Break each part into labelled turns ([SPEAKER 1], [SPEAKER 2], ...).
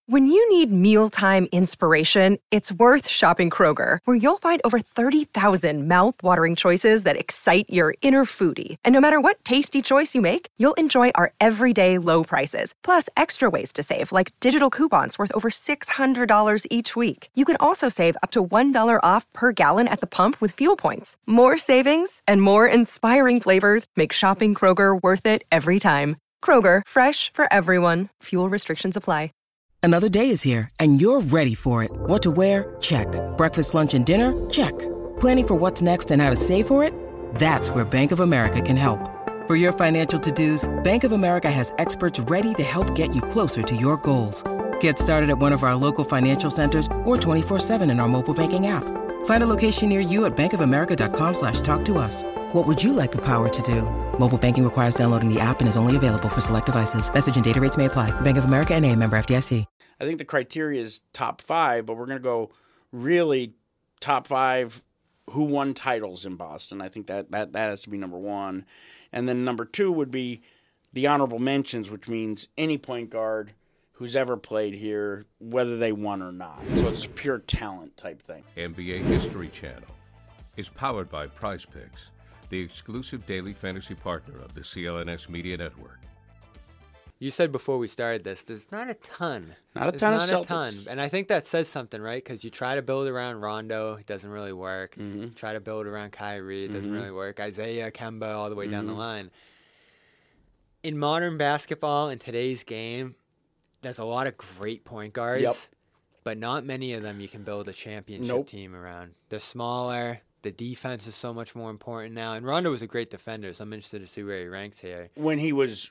[SPEAKER 1] When you need mealtime inspiration, it's worth shopping Kroger, where you'll find over 30,000 mouth-watering choices that excite your inner foodie. And no matter what tasty choice you make, you'll enjoy our everyday low prices, plus extra ways to save, like digital coupons worth over $600 each week. You can also save up to $1 off per gallon at the pump with fuel points. More savings and more inspiring flavors make shopping Kroger worth it every time. Kroger, fresh for everyone. Fuel restrictions apply.
[SPEAKER 2] Another day is here, and you're ready for it. What to wear? Check. Breakfast, lunch, and dinner? Check. Planning for what's next and how to save for it? That's where Bank of America can help. For your financial to-dos, Bank of America has experts ready to help get you closer to your goals. Get started at one of our local financial centers or 24/7 in our mobile banking app. Find a location near you at bankofamerica.com/talktous. What would you like the power to do? Mobile banking requires downloading the app and is only available for select devices. Message and data rates may apply. Bank of America N.A., member FDIC.
[SPEAKER 3] I think the criteria is top 5, but we're going to go really top 5 who won titles in Boston. I think that has to be number 1. And then number 2 would be the honorable mentions, which means any point guard who's ever played here, whether they won or not. So it's a pure talent type thing.
[SPEAKER 4] NBA History Channel is powered by Prize Picks, the exclusive daily fantasy partner of the CLNS Media Network.
[SPEAKER 5] You said before we started this, there's not a ton.
[SPEAKER 3] Not a ton of Celtics.
[SPEAKER 5] And I think that says something, right? Because you try to build around Rondo, it doesn't really work.
[SPEAKER 3] Mm-hmm.
[SPEAKER 5] You try to build around Kyrie, it doesn't really work. Isaiah, Kemba, all the way down the line. In modern basketball, in today's game, there's a lot of great point guards, but not many of them you can build a championship team around. They're smaller. The defense is so much more important now. And Rondo was a great defender, so I'm interested to see where he ranks here.
[SPEAKER 3] When he was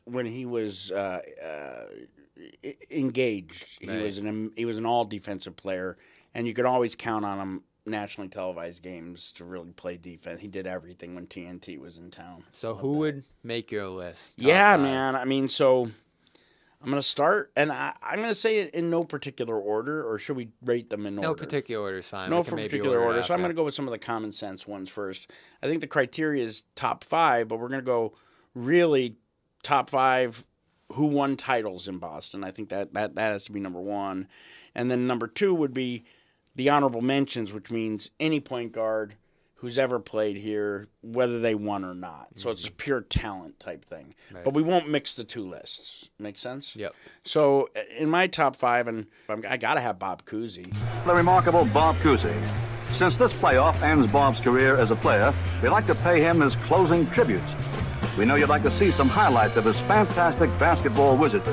[SPEAKER 3] engaged,
[SPEAKER 5] Right.
[SPEAKER 3] he was an all defensive player, and you could always count on him nationally televised games to really play defense. He did everything when TNT was in town.
[SPEAKER 5] So who would make your list? Top
[SPEAKER 3] Yeah,
[SPEAKER 5] 5?
[SPEAKER 3] man. I mean, so I'm going to start, and I'm going to say it in no particular order, or should we rate them in order?
[SPEAKER 5] No particular order is fine.
[SPEAKER 3] No
[SPEAKER 5] We can maybe
[SPEAKER 3] particular order. So I'm
[SPEAKER 5] after.
[SPEAKER 3] going to go with some of the common sense ones first. I think the criteria is top 5, but we're going to go really top 5 who won titles in Boston. I think that has to be number 1. And then number 2 would be the honorable mentions, which means any point guard who's ever played here, whether they won or not. So it's a pure talent type thing.
[SPEAKER 5] Right.
[SPEAKER 3] But we won't mix the two lists. Make sense?
[SPEAKER 5] Yep.
[SPEAKER 3] So in my top 5, and I got to have Bob Cousy.
[SPEAKER 6] The remarkable Bob Cousy. Since this playoff ends Bob's career as a player, we'd like to pay him his closing tributes. We know you'd like to see some highlights of his fantastic basketball wizardry.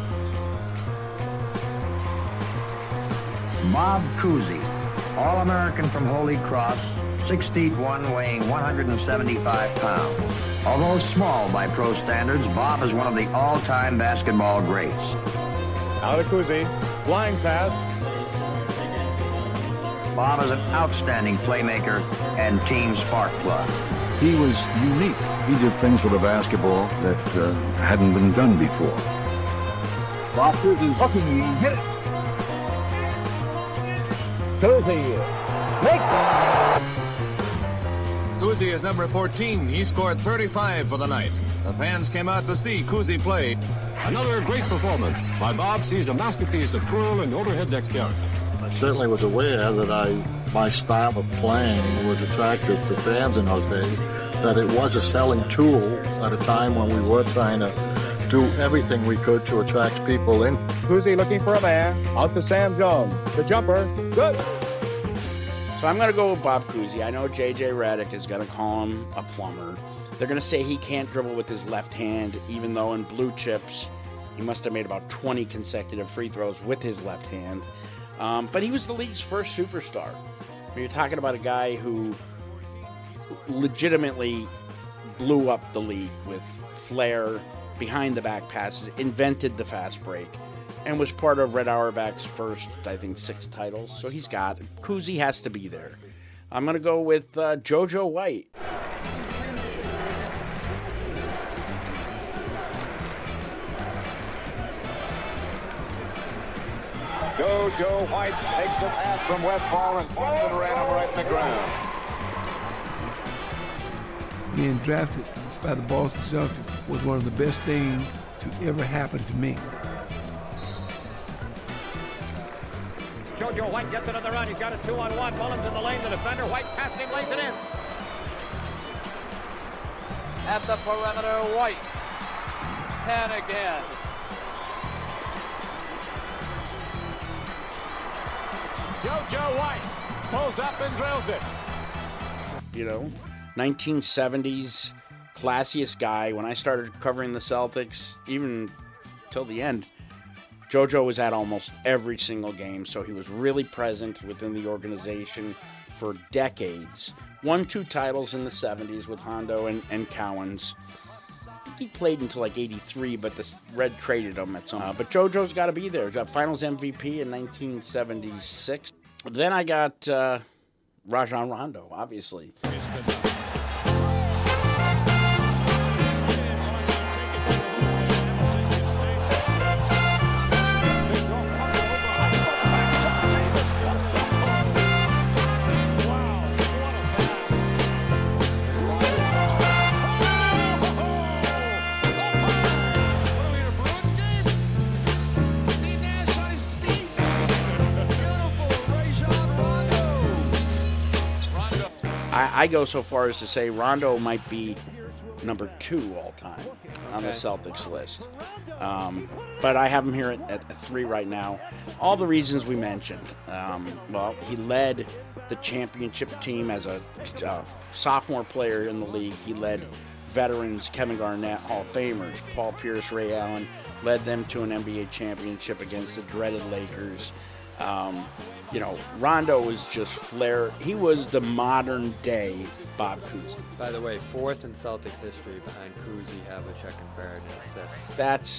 [SPEAKER 7] Bob Cousy, All-American from Holy Cross, 6 feet 1, weighing 175 pounds. Although small by pro standards, Bob is one of the all-time basketball greats.
[SPEAKER 8] Out of Cousy, flying pass.
[SPEAKER 7] Bob is an outstanding playmaker and team spark plug.
[SPEAKER 9] He was unique. He did things with a basketball that hadn't been done before.
[SPEAKER 8] Bob Cousy hooking, he hit it. Cousy, make
[SPEAKER 10] Cousy is number 14. He scored 35 for the night. The fans came out to see Cousy play.
[SPEAKER 11] Another great performance by Bob sees a masterpiece of twirl and overhead dexterity.
[SPEAKER 12] I certainly was aware that my style of playing was attractive to fans in those days, that it was a selling tool at a time when we were trying to do everything we could to attract people in.
[SPEAKER 8] Cousy looking for a man. Out to Sam Jones. The jumper. Good.
[SPEAKER 3] So I'm going to go with Bob Cousy. I know J.J. Redick is going to call him a plumber. They're going to say he can't dribble with his left hand, even though in blue chips he must have made about 20 consecutive free throws with his left hand. But he was the league's first superstar. You're talking about a guy who legitimately blew up the league with flair, behind-the-back passes, invented the fast break, and was part of Red Auerbach's first, I think, 6 titles. So he's got it. Cousy has to be there. I'm going to go with JoJo White.
[SPEAKER 8] JoJo White takes a pass from Westfall and puts it around him right in the ground.
[SPEAKER 13] Being drafted by the Boston Celtics was one of the best things to ever happen to me.
[SPEAKER 14] JoJo White gets it on the run. He's got a 2-on-1. Mullins in the lane. The defender. White past him, lays it in.
[SPEAKER 15] At the perimeter, White. 10 again.
[SPEAKER 14] JoJo White pulls up and drills it.
[SPEAKER 3] You know, 1970s, classiest guy. When I started covering the Celtics, even till the end, JoJo was at almost every single game, so he was really present within the organization for decades. Won 2 titles in the 70s with Hondo and Cowens. I think he played until like 83, but the Red traded him at some point. But JoJo's got to be there. Got Finals MVP in 1976. Then I got Rajon Rondo, obviously. I go so far as to say Rondo might be number 2 all time on the Celtics list. But I have him here at 3 right now. All the reasons we mentioned. Well, he led the championship team as a sophomore player in the league. He led veterans, Kevin Garnett, Hall of Famers, Paul Pierce, Ray Allen, led them to an NBA championship against the dreaded Lakers. You know, Rondo was just flair. He was the modern day Bob Cousy.
[SPEAKER 5] By the way, 4th in Celtics history behind Cousy, Havlicek, and Barrett in assists.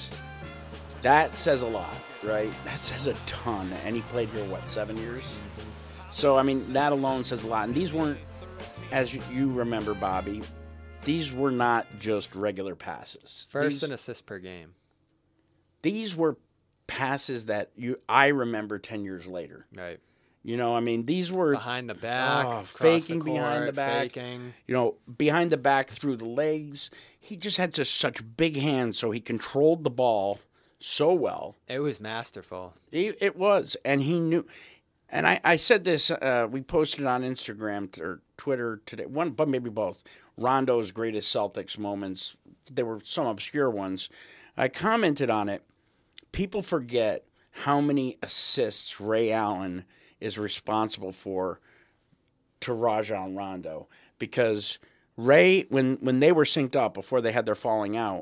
[SPEAKER 3] That says a lot, right? That says a ton. And he played here, 7 years? So, I mean, that alone says a lot. And these weren't, as you remember, Bobby, these were not just regular passes.
[SPEAKER 5] First in assists per game.
[SPEAKER 3] These were passes that I remember 10 years later.
[SPEAKER 5] Right.
[SPEAKER 3] You know, I mean, these were
[SPEAKER 5] behind the back,
[SPEAKER 3] faking
[SPEAKER 5] the court,
[SPEAKER 3] behind the back,
[SPEAKER 5] faking.
[SPEAKER 3] You know, behind the back through the legs. He just had such big hands, so he controlled the ball so well.
[SPEAKER 5] It was masterful.
[SPEAKER 3] It was, and he knew. And I said this. We posted on Instagram or Twitter today. One, but maybe both. Rondo's greatest Celtics moments. There were some obscure ones. I commented on it. People forget how many assists Ray Allen is responsible for to Rajon Rondo, because Ray, when they were synced up before they had their falling out,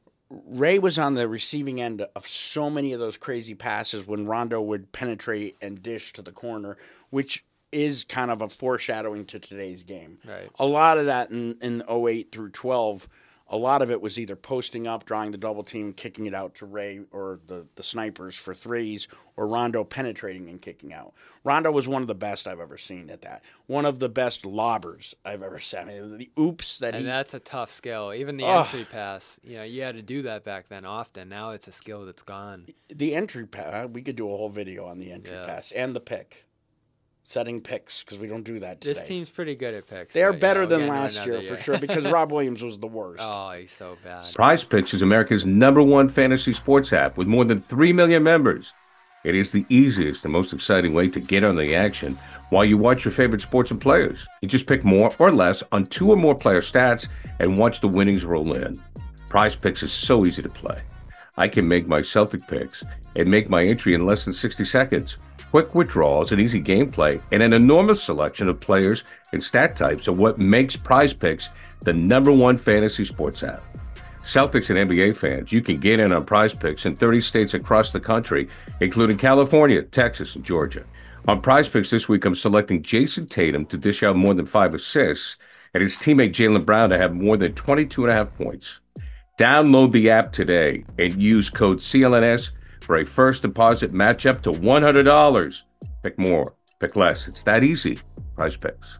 [SPEAKER 3] Ray was on the receiving end of so many of those crazy passes when Rondo would penetrate and dish to the corner, which is kind of a foreshadowing to today's game.
[SPEAKER 5] Right. A
[SPEAKER 3] lot of that in 08 through 12. A lot of it was either posting up, drawing the double team, kicking it out to Ray or the snipers for threes, or Rondo penetrating and kicking out. Rondo was one of the best I've ever seen at that. One of the best lobbers I've ever seen. I mean, the oops that
[SPEAKER 5] and that's a tough skill. Even the entry pass, you know, you had to do that back then often. Now it's a skill that's gone.
[SPEAKER 3] The entry pass, we could do a whole video on the entry pass and the pick. Setting picks, because we don't do that today.
[SPEAKER 5] This team's pretty good at picks.
[SPEAKER 3] They're better than last year, for sure, because Rob Williams was the worst.
[SPEAKER 5] Oh, he's so bad.
[SPEAKER 4] Prize Picks is America's #1 fantasy sports app with more than 3 million members. It is the easiest and most exciting way to get on the action while you watch your favorite sports and players. You just pick more or less on 2 or more player stats and watch the winnings roll in. Prize Picks is so easy to play. I can make my Celtic picks and make my entry in less than 60 seconds. Quick withdrawals and easy gameplay and an enormous selection of players and stat types are what makes Prize Picks the #1 fantasy sports app. Celtics and NBA fans, you can get in on Prize Picks in 30 states across the country, including California, Texas, and Georgia. On Prize Picks this week, I'm selecting Jason Tatum to dish out more than 5 assists and his teammate Jaylen Brown to have more than 22.5 points. Download the app today and use code CLNS for a first deposit match up to $100. Pick more, pick less. It's that easy. Prize Picks.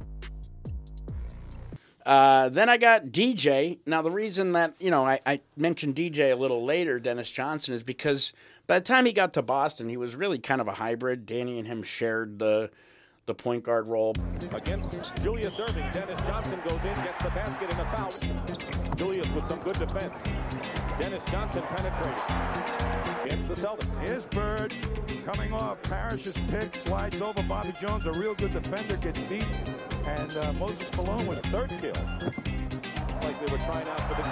[SPEAKER 3] Then I got DJ. Now, the reason that, I mentioned DJ a little later, Dennis Johnson, is because by the time he got to Boston, he was really kind of a hybrid. Danny and him shared the point guard role.
[SPEAKER 14] Against Julius Erving, Dennis Johnson goes in, gets the basket and a foul. Julius with some good defense. Dennis Johnson penetrates. Against the Celtics. Here's Bird.
[SPEAKER 8] coming off. Parrish's pick slides over Bobby Jones. A real good defender gets beat. And Moses Malone with a third kill. Like they were trying out for the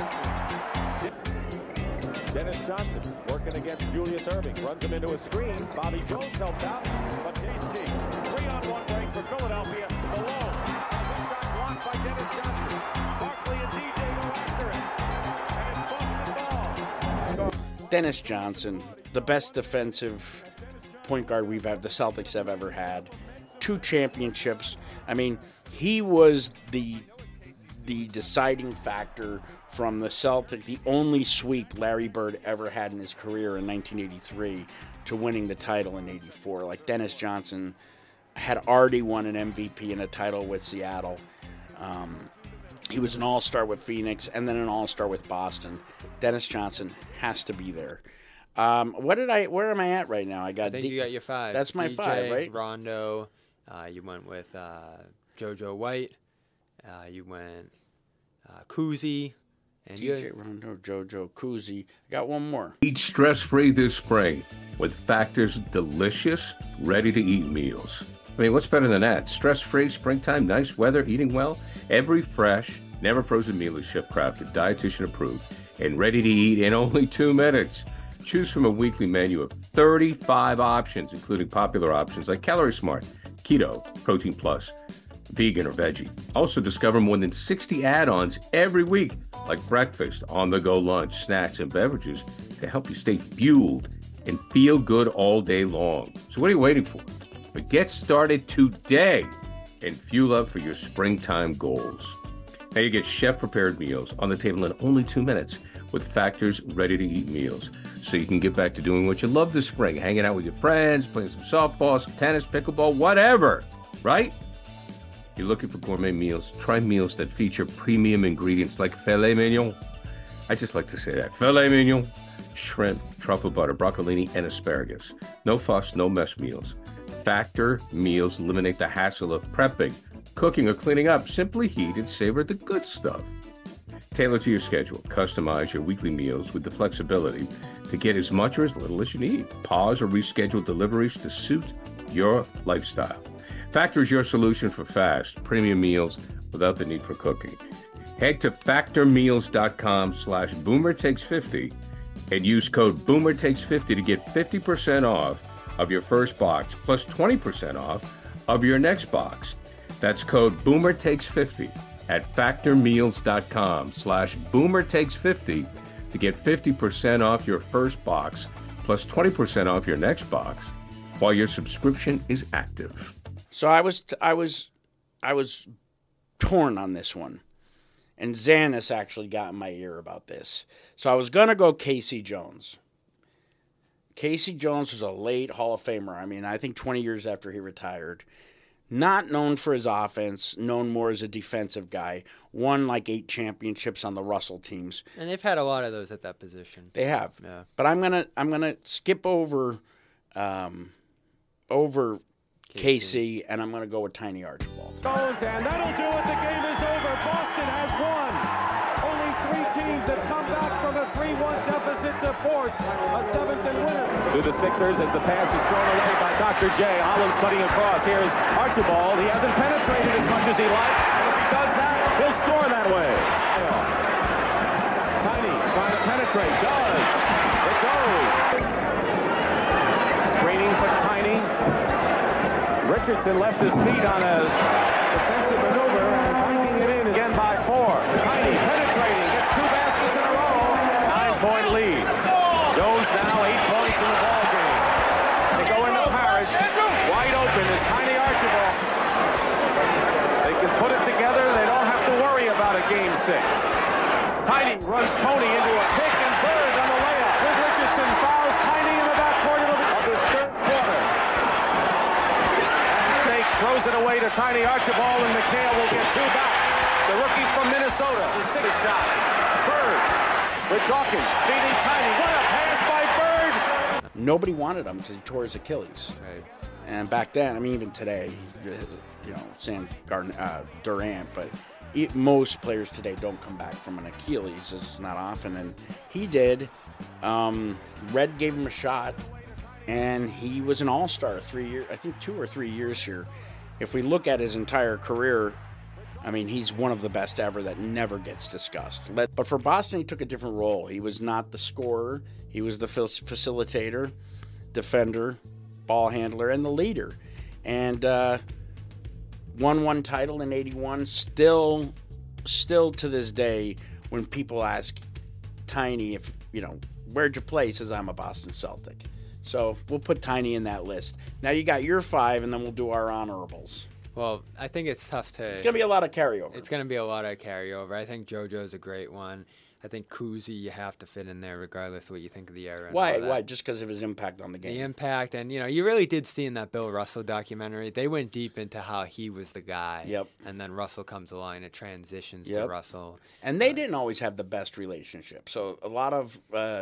[SPEAKER 8] gymnastics. Dennis Johnson working against Julius Erving. Runs him into a screen. Bobby Jones helped out. But KC, 3-on-1 break for Philadelphia. Malone. This shot blocked by Dennis Johnson. Barkley and DJ go after it. And it's Boston ball.
[SPEAKER 3] Dennis Johnson, the best defensive point guard the Celtics have ever had. 2 championships. I mean, he was the deciding factor from the Celtic, the only sweep Larry Bird ever had in his career in 1983 to winning the title in 84. Like, Dennis Johnson had already won an MVP and a title with Seattle. He was an all-star with Phoenix and then an all-star with Boston. Dennis Johnson has to be there. Where am I at right now?
[SPEAKER 5] I think you got your 5.
[SPEAKER 3] That's my
[SPEAKER 5] DJ,
[SPEAKER 3] 5, right?
[SPEAKER 5] Rondo. You went with JoJo White. You went Kuzi. And
[SPEAKER 3] DJ Rondo, JoJo, Kuzi. I got one more.
[SPEAKER 4] Eat stress-free this spring with Factor's delicious, ready-to-eat meals. I mean, what's better than that? Stress-free, springtime, nice weather, eating well. Every fresh, never frozen meal is chef-crafted, dietitian approved, and ready to eat in only 2 minutes. Choose from a weekly menu of 35 options, including popular options like Calorie Smart, Keto, Protein Plus, vegan or veggie. Also discover more than 60 add-ons every week, like breakfast, on-the-go lunch, snacks, and beverages to help you stay fueled and feel good all day long. So what are you waiting for? But get started today and fuel up for your springtime goals. Now you get chef-prepared meals on the table in only 2 minutes with Factor's ready-to-eat meals. So you can get back to doing what you love this spring, hanging out with your friends, playing some softball, some tennis, pickleball, whatever, right? You're looking for gourmet meals? Try meals that feature premium ingredients like filet mignon. I just like to say that. Filet mignon, shrimp, truffle butter, broccolini, and asparagus. No fuss, no mess meals. Factor meals eliminate the hassle of prepping, cooking, or cleaning up. Simply heat and savor the good stuff. Tailor to your schedule. Customize your weekly meals with the flexibility to get as much or as little as you need. Pause or reschedule deliveries to suit your lifestyle. Factor is your solution for fast, premium meals without the need for cooking. Head to factormeals.com/boomertakes50 and use code boomertakes50 to get 50% off of your first box plus 20% off of your next box. That's code boomertakes50 at factormeals.com/boomertakes50 to get 50% off your first box plus 20% off your next box while your subscription is active.
[SPEAKER 3] So I was torn on this one, and Xanis actually got in my ear about this. So I was gonna go Casey Jones. Casey Jones was a late Hall of Famer. I mean, I think 20 years after he retired. Not known for his offense, known more as a defensive guy. Won like 8 championships on the Russell teams.
[SPEAKER 5] And they've had a lot of those at that position.
[SPEAKER 3] They have.
[SPEAKER 5] Yeah.
[SPEAKER 3] But I'm gonna skip over Casey, and I'm going to go with Tiny Archibald.
[SPEAKER 14] Stones, and that'll do it. The game is over. Boston has won. Only 3 teams have come back from a 3-1 deficit to force a 7th and winner. To the Sixers as the pass is thrown away by Dr. J. Hollins cutting across. Here's Archibald. He hasn't penetrated as much as he likes. And if he does that, he'll score that way. Tiny trying to penetrate. Does. It goes. Screening for Tiny. Richardson left his feet on a defensive maneuver and banking it in again by 4. Tiny penetrating, gets 2 baskets in a row. 9-point lead. Jones now 8 points in the ball game. They go into Parrish. Wide open is Tiny Archibald. They can put it together. They don't have to worry about a game 6. Tiny runs Tony into a pick and Bird on the layup. Here's Richardson fouls Tiny in the backcourt of his 3rd quarter. Throws it away to Tiny Archibald, and McHale will get 2 back. The rookie from Minnesota. His 6th shot. Bird with Dawkins feeding Tiny. What a pass by Bird!
[SPEAKER 3] Nobody wanted him because he tore his Achilles.
[SPEAKER 5] Right.
[SPEAKER 3] And back then, I mean, even today, Sam Durant, but most players today don't come back from an Achilles. It's not often, and he did. Red gave him a shot. and he was an all-star 3 years, I think 2 or 3 years here. If we look at his entire career, I mean, he's one of the best ever that never gets discussed. But for Boston, he took a different role. He was not the scorer. He was the facilitator, defender, ball handler, and the leader. And won one title in 81. Still to this day, when people ask Tiny if, where'd you play? He says, I'm a Boston Celtic. So we'll put Tiny in that list. Now you got your 5, and then we'll do our honorables.
[SPEAKER 5] Well, I think it's tough to...
[SPEAKER 3] It's going to be a lot of carryover.
[SPEAKER 5] It's going to be a lot of carryover. I think JoJo's a great one. I think Kuzi, you have to fit in there regardless of what you think of the era.
[SPEAKER 3] Why? Just because of his impact on the game?
[SPEAKER 5] The impact, and, you really did see in that Bill Russell documentary, they went deep into how he was the guy.
[SPEAKER 3] Yep.
[SPEAKER 5] And then Russell comes along and it transitions to Russell.
[SPEAKER 3] And they didn't always have the best relationship. So a lot of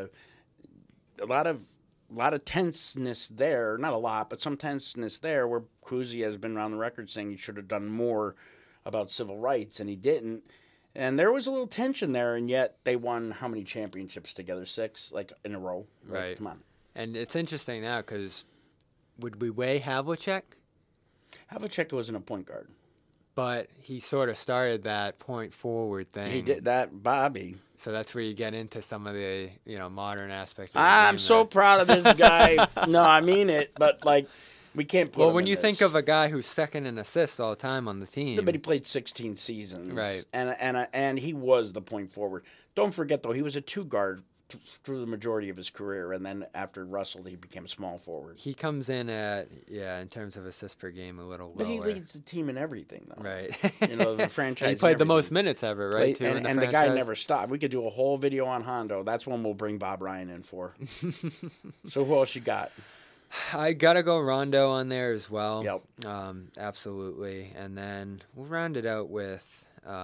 [SPEAKER 3] tenseness there, not a lot, but some tenseness there where Kuzi has been around the record saying he should have done more about civil rights, and he didn't. And there was a little tension there, and yet they won how many championships together? 6, in a row.
[SPEAKER 5] Right.
[SPEAKER 3] Come on.
[SPEAKER 5] And it's interesting now because would we weigh Havlicek?
[SPEAKER 3] Havlicek wasn't a point guard.
[SPEAKER 5] But he sort of started that point forward thing.
[SPEAKER 3] He did that, Bobby.
[SPEAKER 5] So that's where you get into some of the, modern aspects.
[SPEAKER 3] I'm so proud of this guy. No, I mean it, but we can't put.
[SPEAKER 5] Well, when you think of a guy who's second in assists all the time on the team,
[SPEAKER 3] but he played 16 seasons,
[SPEAKER 5] right?
[SPEAKER 3] And he was the point forward. Don't forget though, he was a 2 guard through the majority of his career, and then after Russell, he became small forward.
[SPEAKER 5] He comes in at in terms of assists per game, a little lower.
[SPEAKER 3] But he leads the team in everything, though.
[SPEAKER 5] Right.
[SPEAKER 3] The franchise.
[SPEAKER 5] And he played the most minutes ever, right?
[SPEAKER 3] And the guy never stopped. We could do a whole video on Hondo. That's one we'll bring Bob Ryan in for. So who else you got?
[SPEAKER 5] I gotta go Rondo on there as well.
[SPEAKER 3] Yep.
[SPEAKER 5] Absolutely. And then we'll round it out with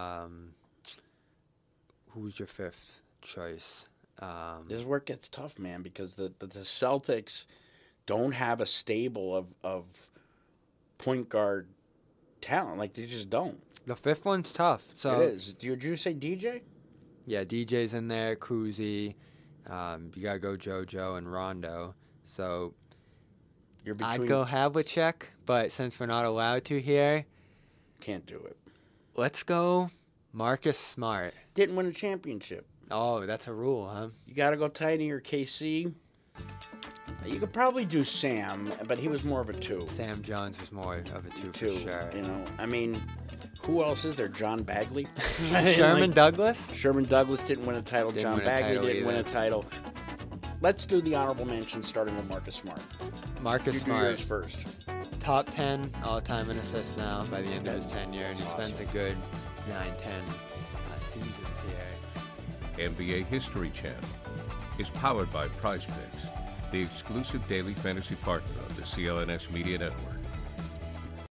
[SPEAKER 5] who's your 5th choice?
[SPEAKER 3] This is where it gets tough, man, because the Celtics don't have a stable of point guard talent. They just don't.
[SPEAKER 5] The 5th one's tough. So
[SPEAKER 3] it is. Did you say DJ?
[SPEAKER 5] Yeah, DJ's in there. Kuzi. You gotta go JoJo and Rondo. So I'd go Havlicek, but since we're not allowed to here,
[SPEAKER 3] can't do it.
[SPEAKER 5] Let's go Marcus Smart.
[SPEAKER 3] Didn't win a championship.
[SPEAKER 5] Oh, that's a rule, huh?
[SPEAKER 3] You got to go Tiny or KC. You could probably do Sam, but he was more of a 2.
[SPEAKER 5] Sam Jones was more of a 2 for sure.
[SPEAKER 3] I mean, who else is there? John Bagley?
[SPEAKER 5] Sherman Douglas?
[SPEAKER 3] Sherman Douglas didn't win a title. John Bagley didn't win a title. Let's do the honorable mention, starting with Marcus Smart.
[SPEAKER 5] Marcus Smart.
[SPEAKER 3] Do yours first.
[SPEAKER 5] Top 10 all-time in assists now by the end of his tenure, and he spends a good 9-10 seasons here.
[SPEAKER 4] NBA History Channel is powered by PrizePicks, the exclusive daily fantasy partner of the CLNS Media Network.